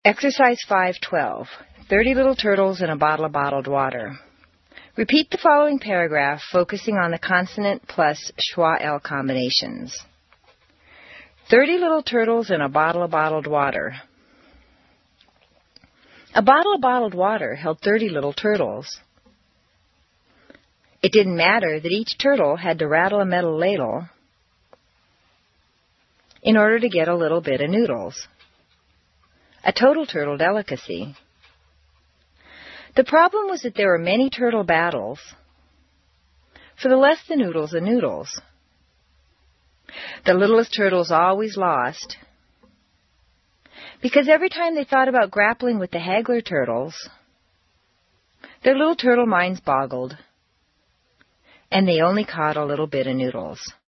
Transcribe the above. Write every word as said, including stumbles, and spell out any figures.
Exercise five twelve. thirty little turtles in a bottle of bottled water. Repeat the following paragraph, focusing on the consonant plus schwa-l combinations. thirty little turtles in a bottle of bottled water. A bottle of bottled water held thirty little turtles. It didn't matter that each turtle had to rattle a metal ladle in order to get a little bit of noodles. A total turtle delicacy. The problem was that there were many turtle battles for the less the noodles of noodles. The littlest turtles always lost because every time they thought about grappling with the haggler turtles, their little turtle minds boggled, and they only caught a little bit of noodles.